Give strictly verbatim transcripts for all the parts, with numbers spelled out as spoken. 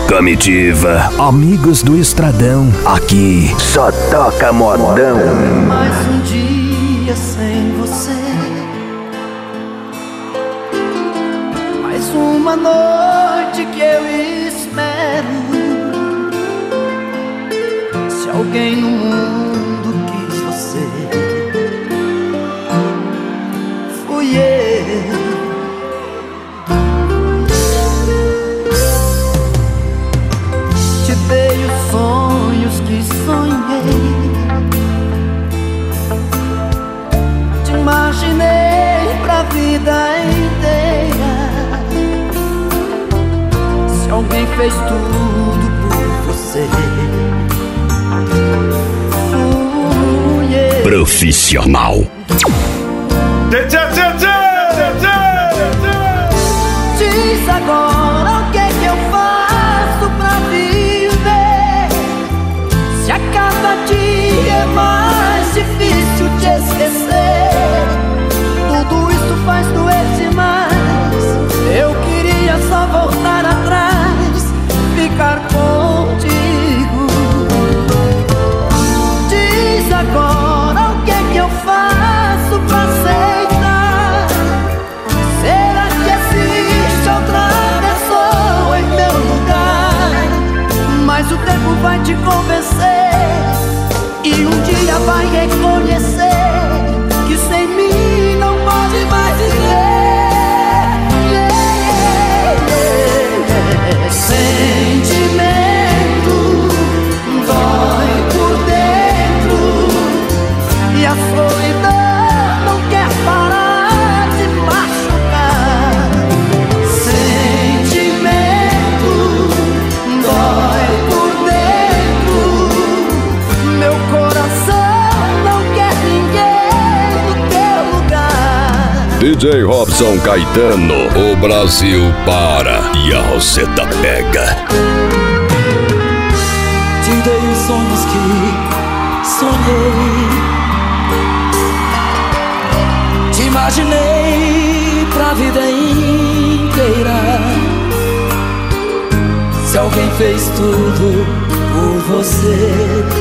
Comitiva, amigos do Estradão, aqui só toca modão. Mais um dia sem você, mais uma noite que eu espero. Se alguém no mundo quis você, fui eu. Te dei os sonhos que sonhei, te imaginei pra vida inteira. Se alguém fez tudo por você, fui eu. Profissional. Diz agora o que é que eu faço pra viver, se a cada dia é mais difícil te esquecer. Tudo isso faz doer demais. Eu queria só voltar atrás, ficar contigo. Diz agora o que é que eu faço pra aceitar. Será que existe outra pessoa em meu lugar? Mas o tempo vai te convencer e um dia vai reconhecer que sem mim não pode mais viver. Sentimento dói por dentro e a solidão não quer parar de machucar. Sentimento dói por dentro, meu coração não quer ninguém no teu lugar. D J Robson Caetano, o Brasil para e a Roseta pega. Te dei os sonhos que sonhei, te imaginei pra vida inteira. Se alguém fez tudo por você,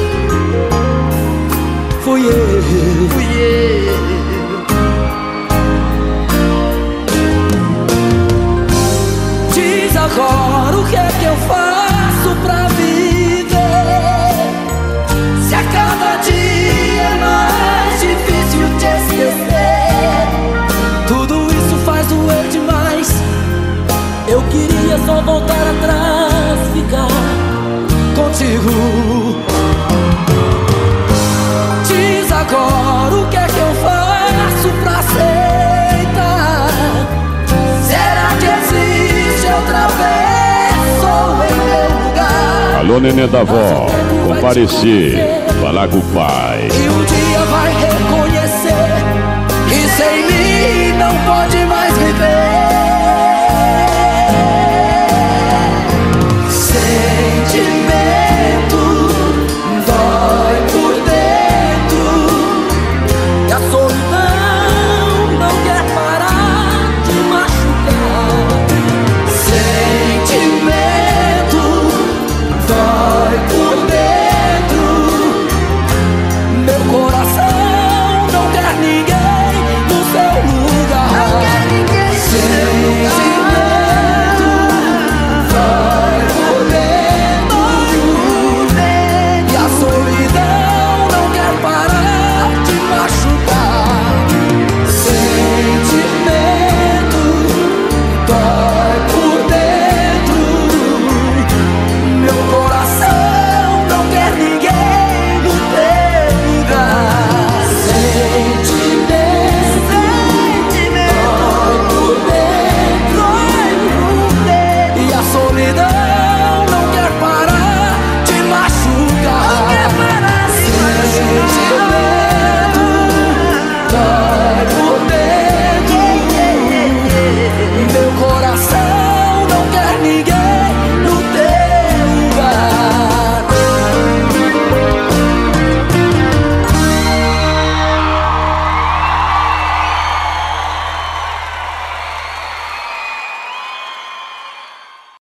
fui eu, fui eu. Diz agora o que é que eu faço pra viver, se a cada dia é mais difícil te esquecer. Tudo isso faz doer demais. Eu queria só voltar atrás, ficar contigo. Diz agora o que é que eu faço pra aceitar. Será que existe outra pessoa em meu lugar? Alô, neném da avó, compareci, falar com o pai. E um dia